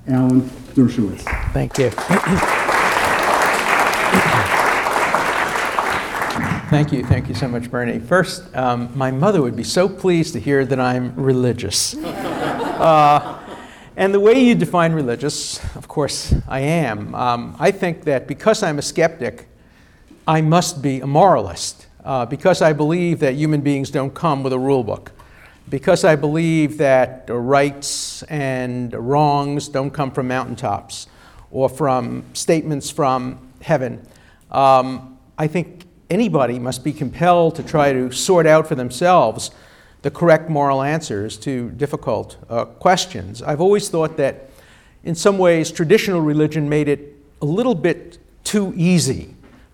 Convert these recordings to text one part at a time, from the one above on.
Alan Dershowitz. Thank you. Thank you so much, Bernie. First, my mother would be so pleased to hear that I'm religious. And the way you define religious, of course, I am. I think that because I'm a skeptic, I must be a moralist. Because I believe that human beings don't come with a rule book. Because I believe that rights and wrongs don't come from mountaintops or from statements from heaven. I think anybody must be compelled to try to sort out for themselves the correct moral answers to difficult questions. I've always thought that in some ways traditional religion made it a little bit too easy.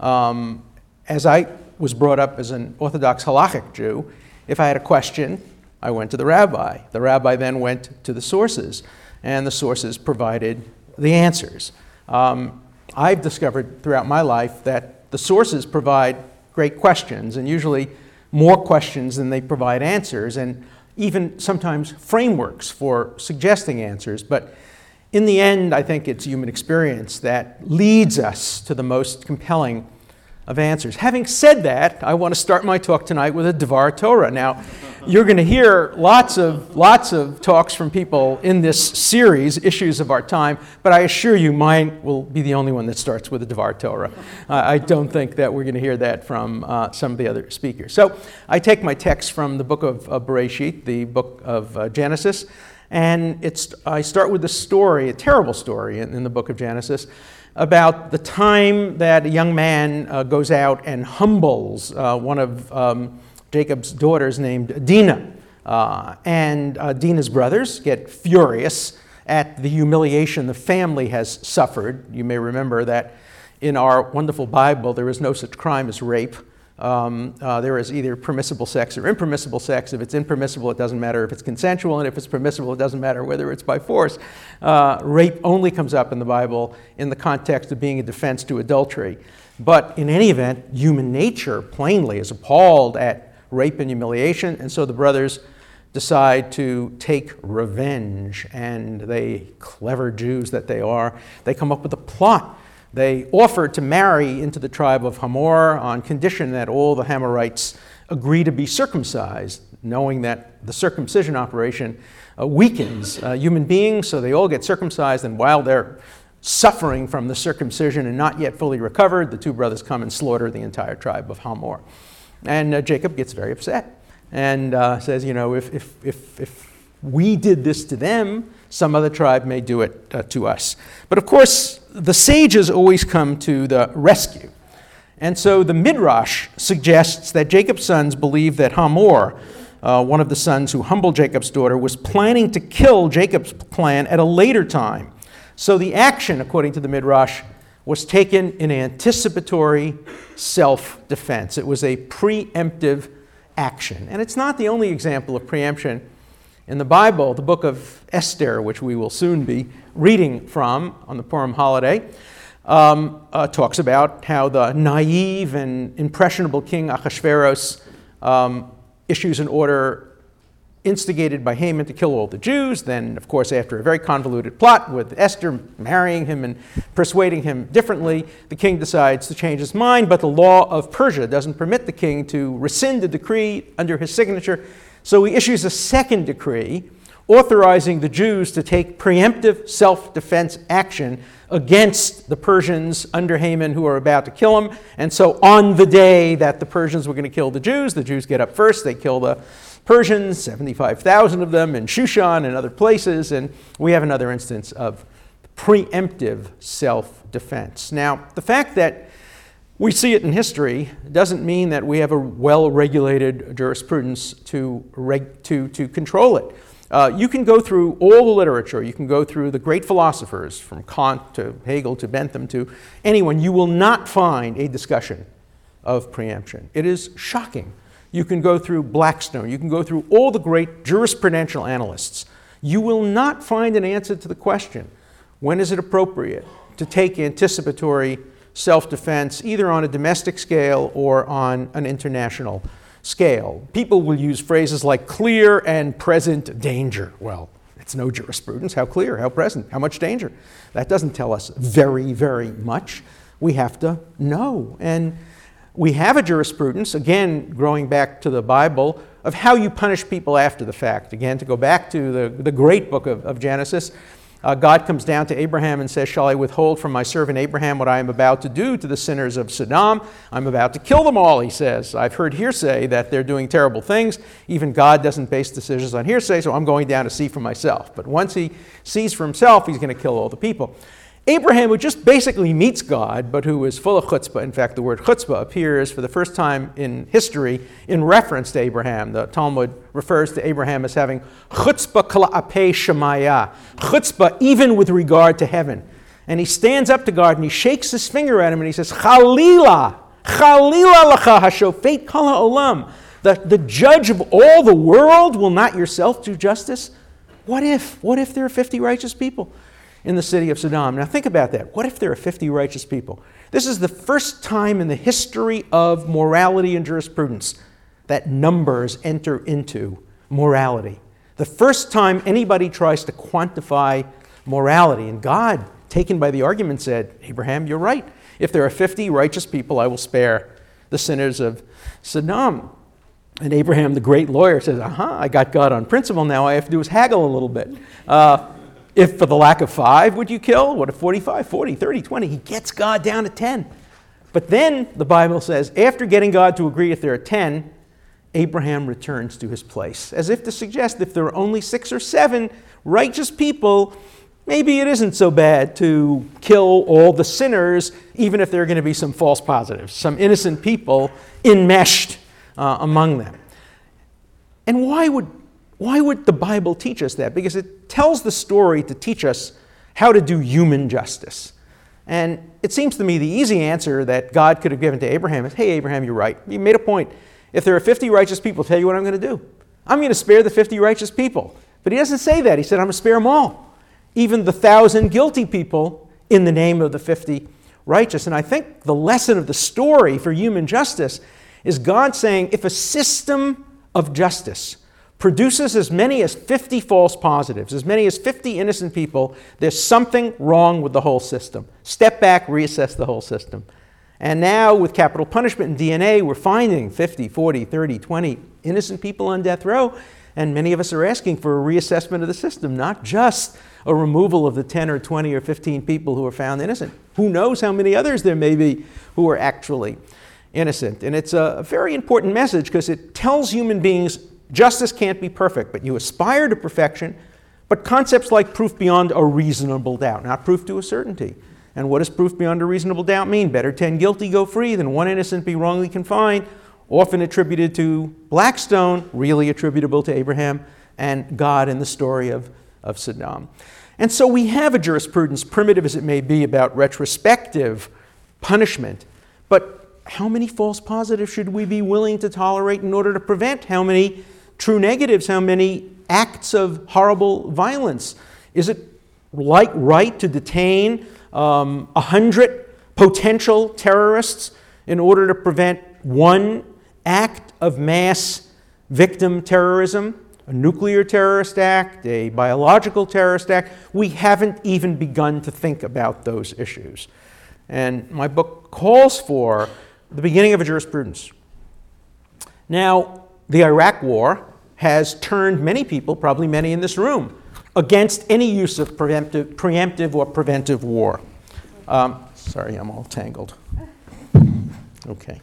As I was brought up as an Orthodox halachic Jew, if I had a question, I went to the rabbi. The rabbi then went to the sources, and the sources provided the answers. I've discovered throughout my life that the sources provide great questions, and usually more questions than they provide answers, and even sometimes frameworks for suggesting answers. But in the end, I think it's human experience that leads us to the most compelling of answers. Having said that, I want to start my talk tonight with a Devar Torah. Now, you're going to hear lots of talks from people in this series, Issues of Our Time, but I assure you mine will be the only one that starts with a Devar Torah. I don't think that we're going to hear that from some of the other speakers. So I take my text from the book of Bereshit, the book of Genesis, and I start with a story, a terrible story in the book of Genesis, about the time that a young man goes out and humbles one of Jacob's daughters named Dinah. And Dinah's brothers get furious at the humiliation the family has suffered. You may remember that in our wonderful Bible, there is no such crime as rape. There is either permissible sex or impermissible sex. If it's impermissible, it doesn't matter if it's consensual, and if it's permissible, it doesn't matter whether it's by force. Rape only comes up in the Bible in the context of being a defense to adultery. But in any event, human nature plainly is appalled at rape and humiliation, and so the brothers decide to take revenge, and they, clever Jews that they are, they come up with a plot. They offer to marry into the tribe of Hamor on condition that all the Hamorites agree to be circumcised, knowing that the circumcision operation weakens human beings, so they all get circumcised, and while they're suffering from the circumcision and not yet fully recovered, the two brothers come and slaughter the entire tribe of Hamor. And Jacob gets very upset and says, you know, if we did this to them, some other tribe may do it to us. But of course, the sages always come to the rescue. And so the Midrash suggests that Jacob's sons believed that Hamor, one of the sons who humbled Jacob's daughter, was planning to kill Jacob's clan at a later time. So the action, according to the Midrash, was taken in anticipatory self-defense. It was a preemptive action. And it's not the only example of preemption in the Bible. The book of Esther, which we will soon be reading from on the Purim holiday, talks about how the naive and impressionable king Ahasuerus issues an order instigated by Haman to kill all the Jews. Then, of course, after a very convoluted plot with Esther marrying him and persuading him differently, the king decides to change his mind, but the law of Persia doesn't permit the king to rescind the decree under his signature, so he issues a second decree authorizing the Jews to take preemptive self-defense action against the Persians under Haman who are about to kill him. And so on the day that the Persians were going to kill the Jews get up first, they kill the Persians, 75,000 of them in Shushan and other places, and we have another instance of preemptive self-defense. Now, the fact that we see it in history doesn't mean that we have a well-regulated jurisprudence to control it. You can go through all the literature. You can go through the great philosophers, from Kant to Hegel to Bentham to anyone. You will not find a discussion of preemption. It is shocking. You can go through Blackstone. You can go through all the great jurisprudential analysts. You will not find an answer to the question, when is it appropriate to take anticipatory self-defense, either on a domestic scale or on an international scale. People will use phrases like clear and present danger. Well, That's no jurisprudence. How clear, how present, how much danger? That doesn't tell us very, very much. We have to know. And we have a jurisprudence, again, growing back to the Bible, of how you punish people after the fact. Again, to go back to the great book of Genesis, God comes down to Abraham and says, shall I withhold from my servant Abraham what I am about to do to the sinners of Sodom? I'm about to kill them all, he says. I've heard hearsay that they're doing terrible things. Even God doesn't base decisions on hearsay, so I'm going down to see for myself. But once he sees for himself, he's going to kill all the people. Abraham, who just basically meets God, but who is full of chutzpah. In fact, the word chutzpah appears for the first time in history in reference to Abraham. The Talmud refers to Abraham as having chutzpah kla'apei shemaya, chutzpah even with regard to heaven. And he stands up to God and he shakes his finger at him and he says, Chalila, Chalila lacha hashofet kol ha'olam. The judge of all the world, will not yourself do justice? What if there are 50 righteous people in the city of Sodom? Now think about that. What if there are 50 righteous people? This is the first time in the history of morality and jurisprudence that numbers enter into morality. The first time anybody tries to quantify morality. And God, taken by the argument, said, Abraham, you're right. If there are 50 righteous people, I will spare the sinners of Sodom. And Abraham, the great lawyer, says, I got God on principle now. All I have to do is haggle a little bit. If for the lack of 5 would you kill? What if 45, 40, 30, 20? He gets God down to 10. But then the Bible says, after getting God to agree if there are 10, Abraham returns to his place, as if to suggest if there are only 6 or 7 righteous people, maybe it isn't so bad to kill all the sinners, even if there are going to be some false positives, some innocent people enmeshed among them. And why would the Bible teach us that? Because it tells the story to teach us how to do human justice. And it seems to me the easy answer that God could have given to Abraham is, hey, Abraham, you're right. You made a point. If there are 50 righteous people, tell you what I'm going to do. I'm going to spare the 50 righteous people. But he doesn't say that. He said, I'm going to spare them all. Even the 1,000 guilty people in the name of the 50 righteous. And I think the lesson of the story for human justice is God saying, if a system of justice produces as many as 50 false positives, as many as 50 innocent people, there's something wrong with the whole system. Step back, reassess the whole system. And now with capital punishment and DNA, we're finding 50, 40, 30, 20 innocent people on death row, and many of us are asking for a reassessment of the system, not just a removal of the 10 or 20 or 15 people who are found innocent. Who knows how many others there may be who are actually innocent. And it's a very important message because it tells human beings justice can't be perfect, but you aspire to perfection, but concepts like proof beyond a reasonable doubt, not proof to a certainty. And what does proof beyond a reasonable doubt mean? Better 10 guilty go free than 1 innocent be wrongly confined, often attributed to Blackstone, really attributable to Abraham and God in the story of Sodom. And so we have a jurisprudence, primitive as it may be, about retrospective punishment, but how many false positives should we be willing to tolerate in order to prevent? How many true negatives? How many acts of horrible violence? Is it right to detain 100 potential terrorists in order to prevent one act of mass victim terrorism? A nuclear terrorist act, a biological terrorist act? We haven't even begun to think about those issues. And my book calls for the beginning of a jurisprudence. Now, the Iraq War has turned many people, probably many in this room, against any use of preemptive or preventive war. Sorry, I'm all tangled. Okay.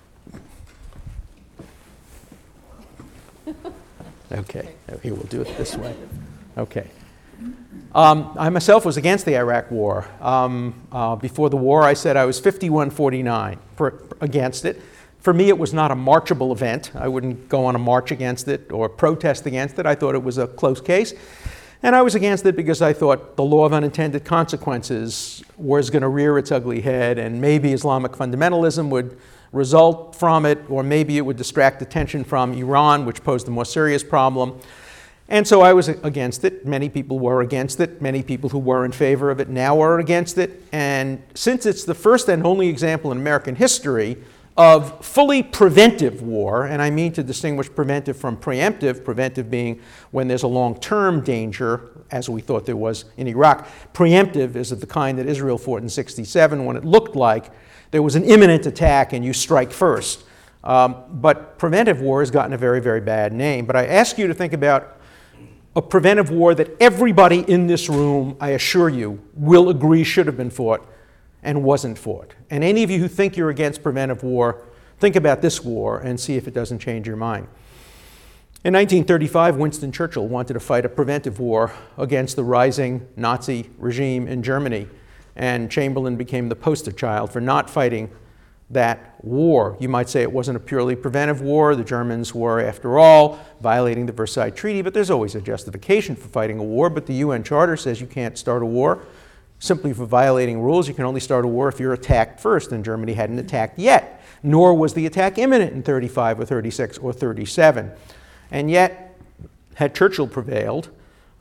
Okay, here we'll do it this way. Okay. I myself was against the Iraq War. Before the war, I said I was 51-49 against it. For me, it was not a marchable event. I wouldn't go on a march against it or protest against it. I thought it was a close case. And I was against it because I thought the law of unintended consequences was going to rear its ugly head, and maybe Islamic fundamentalism would result from it, or maybe it would distract attention from Iran, which posed a more serious problem. And so I was against it. Many people were against it. Many people who were in favor of it now are against it. And since it's the first and only example in American history of fully preventive war, and I mean to distinguish preventive from preemptive, preventive being when there's a long-term danger, as we thought there was in Iraq. Preemptive is of the kind that Israel fought in 67 when it looked like there was an imminent attack and you strike first. But preventive war has gotten a very, very bad name. But I ask you to think about a preventive war that everybody in this room, I assure you, will agree should have been fought and wasn't fought. And any of you who think you're against preventive war, think about this war and see if it doesn't change your mind. In 1935, Winston Churchill wanted to fight a preventive war against the rising Nazi regime in Germany, and Chamberlain became the poster child for not fighting that war. You might say it wasn't a purely preventive war. The Germans were, after all, violating the Versailles Treaty, but there's always a justification for fighting a war. But the UN Charter says you can't start a war simply for violating rules. You can only start a war if you're attacked first, and Germany hadn't attacked yet, nor was the attack imminent in 35 or 36 or 37. And yet, had Churchill prevailed,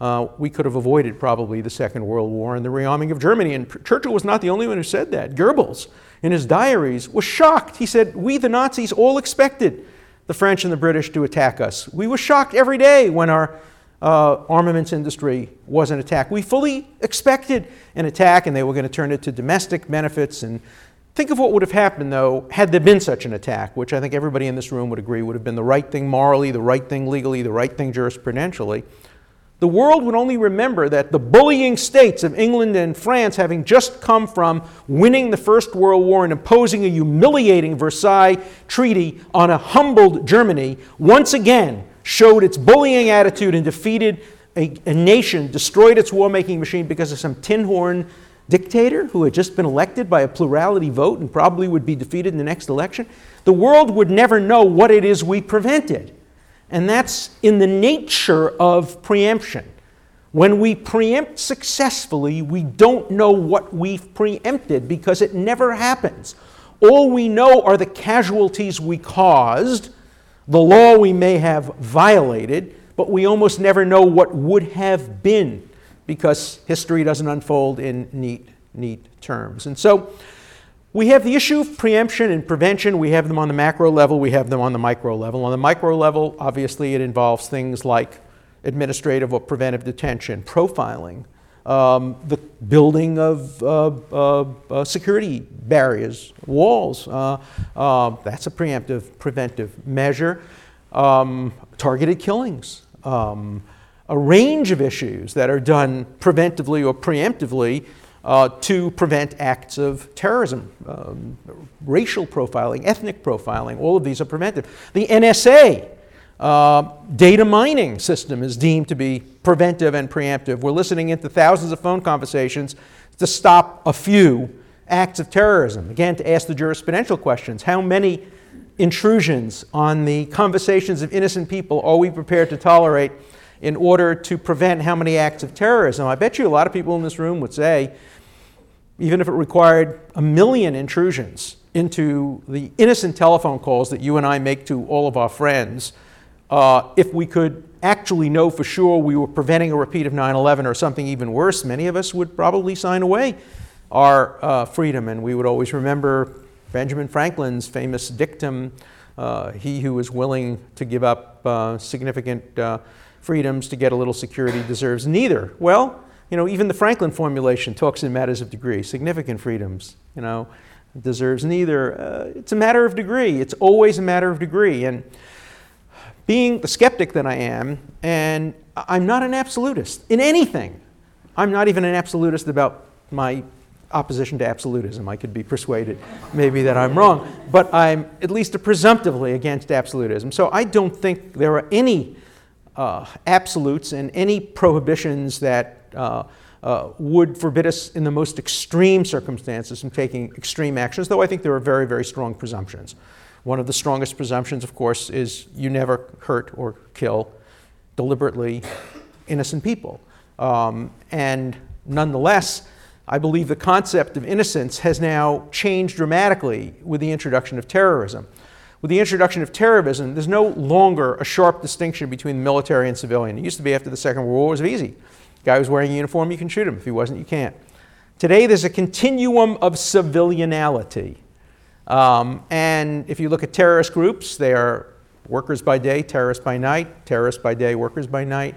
we could have avoided probably the Second World War and the rearming of Germany. And Churchill was not the only one who said that. Goebbels, in his diaries, was shocked. He said, "We, the Nazis, all expected the French and the British to attack us. We were shocked every day when our armaments industry wasn't attacked. We fully expected an attack, and they were going to turn it to domestic benefits." And think of what would have happened, though, had there been such an attack, which I think everybody in this room would agree would have been the right thing morally, the right thing legally, the right thing jurisprudentially. The world would only remember that the bullying states of England and France, having just come from winning the First World War and imposing a humiliating Versailles Treaty on a humbled Germany, once again showed its bullying attitude and defeated a nation, destroyed its war-making machine because of some tin-horn dictator who had just been elected by a plurality vote and probably would be defeated in the next election. The world would never know what it is we prevented. And that's in the nature of preemption. When we preempt successfully, we don't know what we've preempted because it never happens. All we know are the casualties we caused, the law we may have violated, but we almost never know what would have been because history doesn't unfold in neat terms. And so we have the issue of preemption and prevention. We have them on the macro level. We have them on the micro level. On the micro level, obviously, it involves things like administrative or preventive detention, profiling, the building of security barriers, walls. That's a preemptive, preventive measure. Targeted killings. A range of issues that are done preventively or preemptively to prevent acts of terrorism, racial profiling, ethnic profiling. All of these are preventive. The NSA data mining system is deemed to be preventive and preemptive. We're listening into thousands of phone conversations to stop a few acts of terrorism. Again, to ask the jurisprudential questions. How many intrusions on the conversations of innocent people are we prepared to tolerate in order to prevent how many acts of terrorism? I bet you a lot of people in this room would say, even if it required 1 million intrusions into the innocent telephone calls that you and I make to all of our friends, if we could actually know for sure we were preventing a repeat of 9/11 or something even worse, many of us would probably sign away our freedom. And we would always remember Benjamin Franklin's famous dictum, he who is willing to give up significant freedoms to get a little security deserves neither. Well, even the Franklin formulation talks in matters of degree. Significant freedoms, deserves neither. It's a matter of degree. It's always a matter of degree. And being the skeptic that I am, and I'm not an absolutist in anything. I'm not even an absolutist about my opposition to absolutism. I could be persuaded maybe that I'm wrong, but I'm at least presumptively against absolutism. So I don't think there are any absolutes and any prohibitions that would forbid us in the most extreme circumstances from taking extreme actions, though I think there are very, very strong presumptions. One of the strongest presumptions, of course, is you never hurt or kill deliberately innocent people. And nonetheless, I believe the concept of innocence has now changed dramatically with the introduction of terrorism. With the introduction of terrorism, there's no longer a sharp distinction between military and civilian. It used to be after the Second World War, it was easy. Guy who's wearing a uniform, you can shoot him. If he wasn't, you can't. Today, there's a continuum of civilianality. And if you look at terrorist groups, they are workers by day, terrorists by night, terrorists by day, workers by night.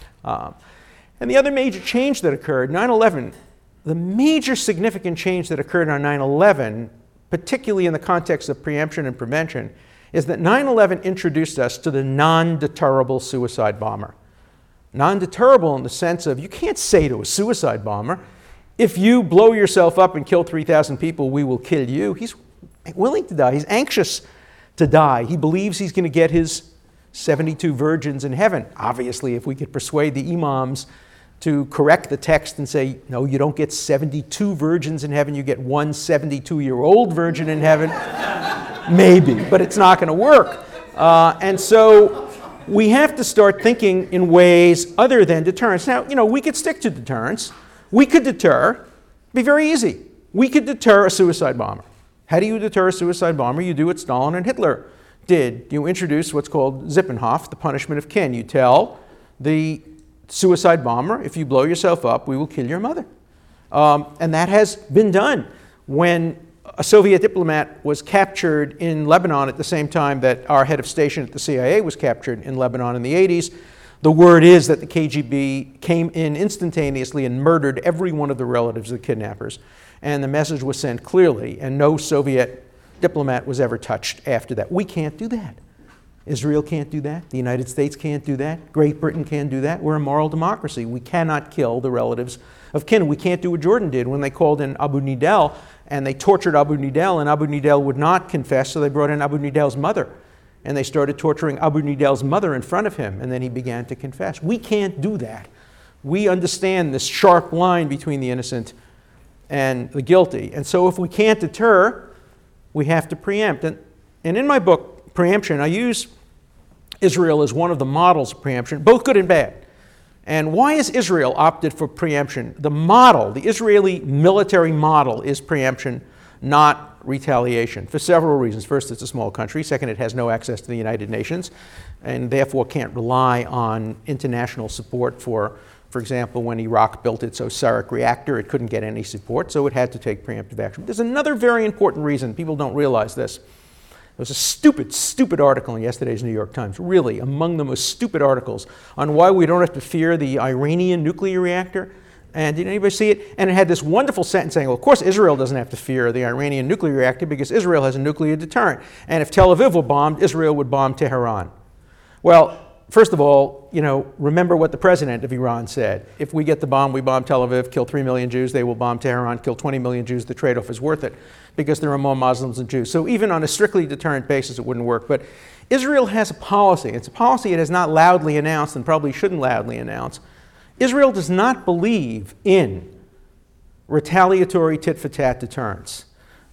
And the other major change that occurred, 9/11, the major significant change that occurred on 9/11, particularly in the context of preemption and prevention, is that 9/11 introduced us to the non-deterrable suicide bomber. Non-deterrable in the sense of you can't say to a suicide bomber, if you blow yourself up and kill 3,000 people, we will kill you. He's willing to die. He's anxious to die. He believes he's going to get his 72 virgins in heaven. Obviously, if we could persuade the imams to correct the text and say, no, you don't get 72 virgins in heaven, you get one 72-year-old virgin in heaven, maybe, but it's not going to work. And so we have to start thinking in ways other than deterrence. Now, we could stick to deterrence. We could deter. It'd be very easy. We could deter a suicide bomber. How do you deter a suicide bomber? You do what Stalin and Hitler did. You introduce what's called Zippenhof, the punishment of kin. You tell the suicide bomber, if you blow yourself up, we will kill your mother. And that has been done. When a Soviet diplomat was captured in Lebanon at the same time that our head of station at the CIA was captured in Lebanon in the 80s, the word is that the KGB came in instantaneously and murdered every one of the relatives of the kidnappers. And the message was sent clearly, and no Soviet diplomat was ever touched after that. We can't do that. Israel can't do that. The United States can't do that. Great Britain can't do that. We're a moral democracy. We cannot kill the relatives of kin. We can't do what Jordan did when they called in Abu Nidal, and they tortured Abu Nidal, and Abu Nidal would not confess, so they brought in Abu Nidal's mother. And they started torturing Abu Nidal's mother in front of him, and then he began to confess. We can't do that. We understand this sharp line between the innocent and the guilty. And so if we can't deter, we have to preempt. And in my book, Preemption, I use Israel as one of the models of preemption, both good and bad. And why has Israel opted for preemption? The model, the Israeli military model, is preemption, not retaliation, for several reasons. First, it's a small country. Second, it has no access to the United Nations and therefore can't rely on international support for example, when Iraq built its Osiris reactor, it couldn't get any support, so it had to take preemptive action. There's another very important reason. People don't realize this. There was a stupid article in yesterday's New York Times, really among the most stupid articles, on why we don't have to fear the Iranian nuclear reactor. And did anybody see it? And it had this wonderful sentence saying, well, of course Israel doesn't have to fear the Iranian nuclear reactor because Israel has a nuclear deterrent. And if Tel Aviv were bombed, Israel would bomb Tehran. Well, first of all, remember what the president of Iran said. If we get the bomb, we bomb Tel Aviv, kill 3 million Jews. They will bomb Tehran, kill 20 million Jews. The trade-off is worth it because there are more Muslims than Jews. So even on a strictly deterrent basis, it wouldn't work. But Israel has a policy. It's a policy it has not loudly announced and probably shouldn't loudly announce. Israel does not believe in retaliatory tit-for-tat deterrence.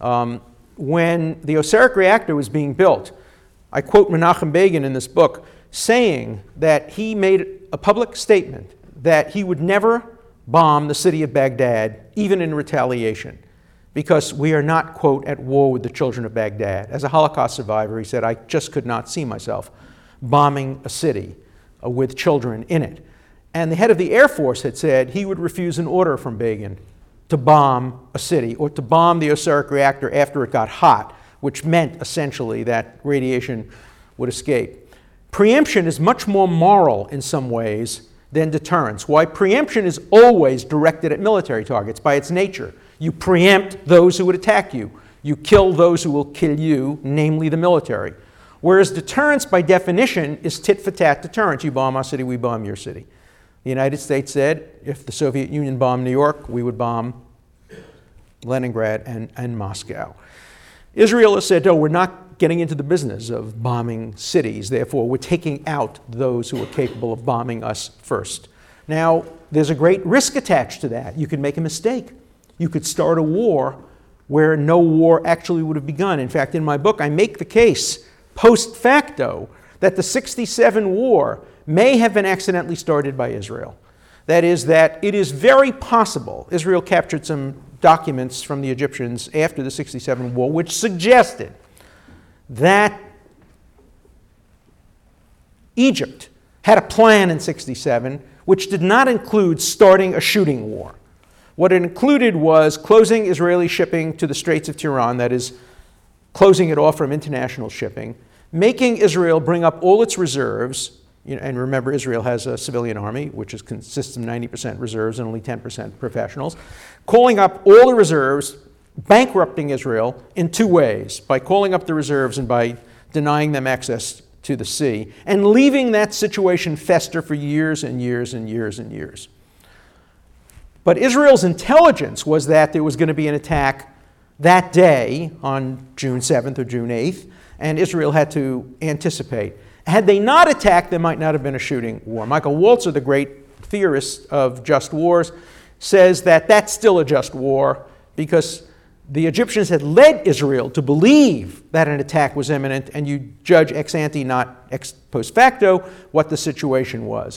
When the Osiris reactor was being built, I quote Menachem Begin in this book, saying that he made a public statement that he would never bomb the city of Baghdad, even in retaliation, because we are not, quote, at war with the children of Baghdad. As a Holocaust survivor, he said, I just could not see myself bombing a city with children in it. And the head of the Air Force had said he would refuse an order from Begin to bomb a city or to bomb the Osiris reactor after it got hot, which meant essentially that radiation would escape. Preemption is much more moral in some ways than deterrence. Why? Preemption is always directed at military targets by its nature. You preempt those who would attack you. You kill those who will kill you, namely the military. Whereas deterrence, by definition, is tit-for-tat deterrence. You bomb our city, we bomb your city. The United States said if the Soviet Union bombed New York, we would bomb Leningrad and Moscow. Israel has said, no, we're not getting into the business of bombing cities. Therefore, we're taking out those who are capable of bombing us first. Now, there's a great risk attached to that. You could make a mistake. You could start a war where no war actually would have begun. In fact, in my book, I make the case post facto that the 67 war may have been accidentally started by Israel. That is, that it is very possible, Israel captured some documents from the Egyptians after the 67 war, which suggested that Egypt had a plan in 67 which did not include starting a shooting war. What it included was closing Israeli shipping to the Straits of Tiran, that is closing it off from international shipping, making Israel bring up all its reserves. And remember, Israel has a civilian army, which consists of 90% reserves and only 10% professionals, calling up all the reserves, bankrupting Israel in two ways, by calling up the reserves and by denying them access to the sea, and leaving that situation fester for years and years and years and years. But Israel's intelligence was that there was going to be an attack that day on June 7th or June 8th, and Israel had to anticipate. Had they not attacked, there might not have been a shooting war. Michael Walzer, the great theorist of just wars, says that that's still a just war because the Egyptians had led Israel to believe that an attack was imminent, and you judge ex ante, not ex post facto, what the situation was.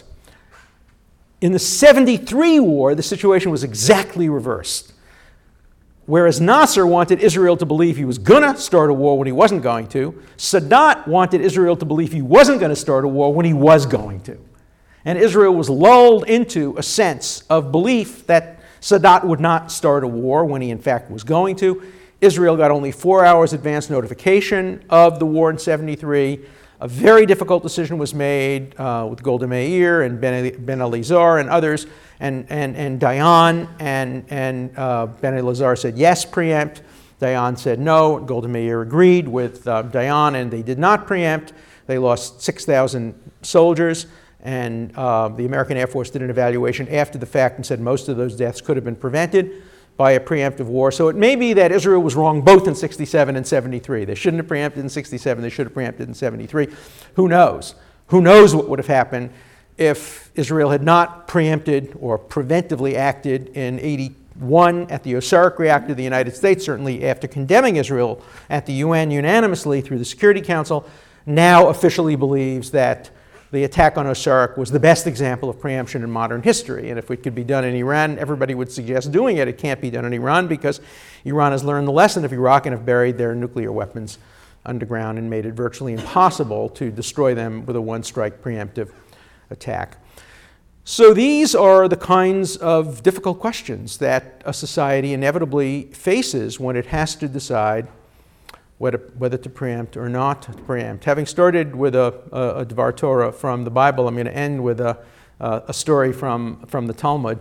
In the 73 war, the situation was exactly reversed. Whereas Nasser wanted Israel to believe he was going to start a war when he wasn't going to, Sadat wanted Israel to believe he wasn't going to start a war when he was going to. And Israel was lulled into a sense of belief that Sadat would not start a war when he in fact was going to. Israel got only 4 hours advance notification of the war in 73. A very difficult decision was made with Golda Meir and Ben Elazar and others, and Dayan and Ben Elazar said yes, preempt. Dayan said no. Golda Meir agreed with Dayan, and they did not preempt. They lost 6,000 soldiers, and the American Air Force did an evaluation after the fact and said most of those deaths could have been prevented by a preemptive war. So it may be that Israel was wrong both in 67 and 73. They shouldn't have preempted in 67. They should have preempted in 73. Who knows? Who knows what would have happened if Israel had not preempted or preventively acted in 81 at the Osirak reactor. The United States, certainly after condemning Israel at the UN unanimously through the Security Council, now officially believes that the attack on Osirak was the best example of preemption in modern history. And if it could be done in Iran, everybody would suggest doing it. It can't be done in Iran because Iran has learned the lesson of Iraq and have buried their nuclear weapons underground and made it virtually impossible to destroy them with a one-strike preemptive attack. So these are the kinds of difficult questions that a society inevitably faces when it has to decide whether to preempt or not to preempt. Having started with a Dvar Torah from the Bible, I'm going to end with a story from the Talmud.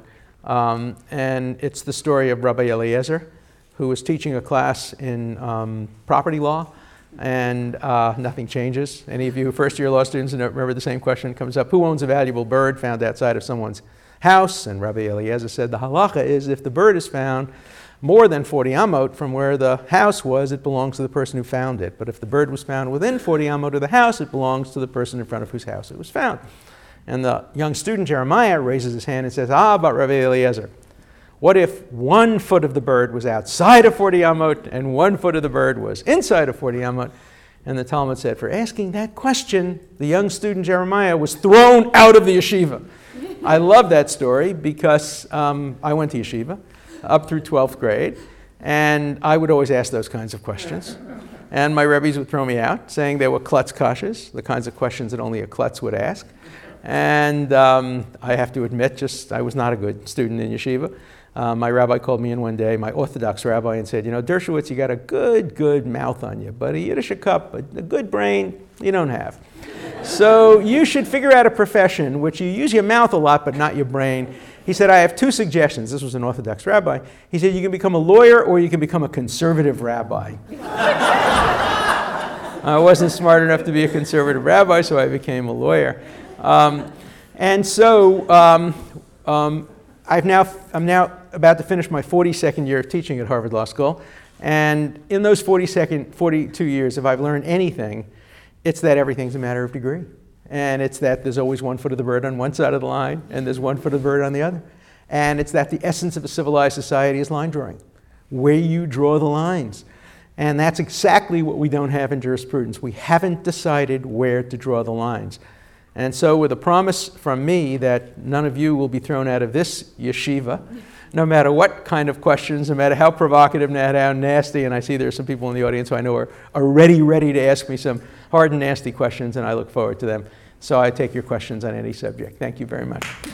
And it's the story of Rabbi Eliezer, who was teaching a class in property law, and nothing changes. Any of you first-year law students remember the same question comes up: who owns a valuable bird found outside of someone's house? And Rabbi Eliezer said the halacha is if the bird is found more than 40 amot from where the house was, it belongs to the person who found it. But if the bird was found within 40 amot of the house, it belongs to the person in front of whose house it was found. And the young student Jeremiah raises his hand and says, but Rabbi Eliezer, what if 1 foot of the bird was outside of 40 amot and 1 foot of the bird was inside of 40 amot? And the Talmud said, for asking that question, the young student Jeremiah was thrown out of the yeshiva. I love that story because I went to yeshiva up through 12th grade, and I would always ask those kinds of questions. And my rebbes would throw me out, saying they were klutz kashas, the kinds of questions that only a klutz would ask. And I have to admit, I was not a good student in yeshiva. My rabbi called me in one day, my Orthodox rabbi, and said, Dershowitz, you got a good mouth on you, but a Yiddish cup, a good brain, you don't have. So you should figure out a profession which you use your mouth a lot, but not your brain. He said, I have 2 suggestions. This was an Orthodox rabbi. He said, you can become a lawyer or you can become a conservative rabbi. I wasn't smart enough to be a conservative rabbi, so I became a lawyer. And so I'm now about to finish my 42nd year of teaching at Harvard Law School. And in those 42 years, if I've learned anything, it's that everything's a matter of degree. And it's that there's always 1 foot of the bird on one side of the line, and there's 1 foot of the bird on the other. And it's that the essence of a civilized society is line drawing, where you draw the lines. And that's exactly what we don't have in jurisprudence. We haven't decided where to draw the lines. And so with a promise from me that none of you will be thrown out of this yeshiva, no matter what kind of questions, no matter how provocative, no matter how nasty, and I see there are some people in the audience who I know are ready to ask me some hard and nasty questions, and I look forward to them. So I take your questions on any subject. Thank you very much.